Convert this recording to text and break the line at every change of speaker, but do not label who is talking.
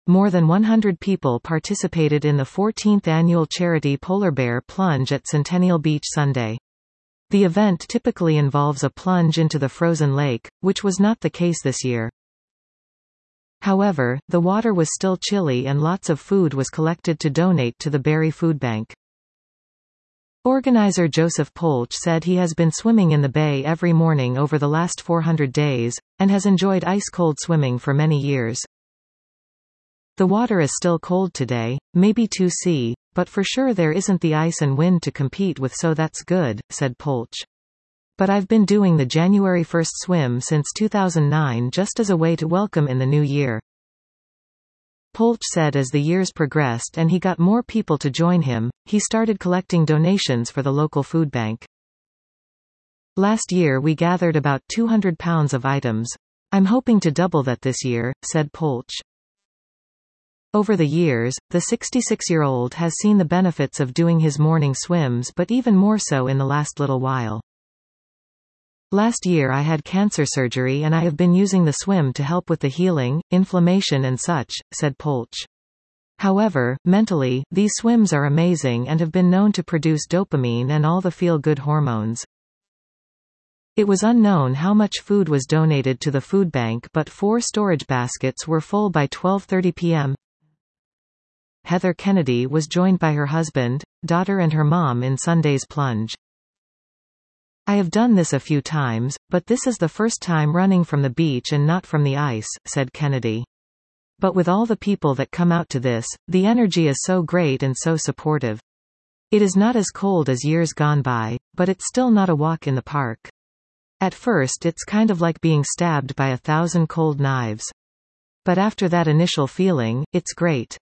More than 100 people participated in the 14th annual charity Polar Bear Plunge at Centennial Beach Sunday. The event typically involves a plunge into the frozen lake, which was not the case this year. However, the water was still chilly and lots of food was collected to donate to the Barrie Food Bank. Organizer Joseph Polch said he has been swimming in the bay every morning over the last 400 days, and has enjoyed ice-cold swimming for many years. The water is still cold today, maybe 2°C, but for sure there isn't the ice and wind to compete with, so that's good, said Polch. But I've been doing the January 1st swim since 2009 just as a way to welcome in the new year. Polch said as the years progressed and he got more people to join him, he started collecting donations for the local food bank. Last year we gathered about 200 pounds of items. I'm hoping to double that this year, said Polch. Over the years, the 66-year-old has seen the benefits of doing his morning swims, but even more so in the last little while. Last year I had cancer surgery and I have been using the swim to help with the healing, inflammation and such, said Polch. However, mentally, these swims are amazing and have been known to produce dopamine and all the feel-good hormones. It was unknown how much food was donated to the food bank, but 4 storage baskets were full by 12:30 p.m. Heather Kennedy was joined by her husband, daughter and her mom in Sunday's plunge. I have done this a few times, but this is the first time running from the beach and not from the ice, said Kennedy. But with all the people that come out to this, the energy is so great and so supportive. It is not as cold as years gone by, but it's still not a walk in the park. At first it's kind of like being stabbed by 1,000 cold knives. But after that initial feeling, it's great.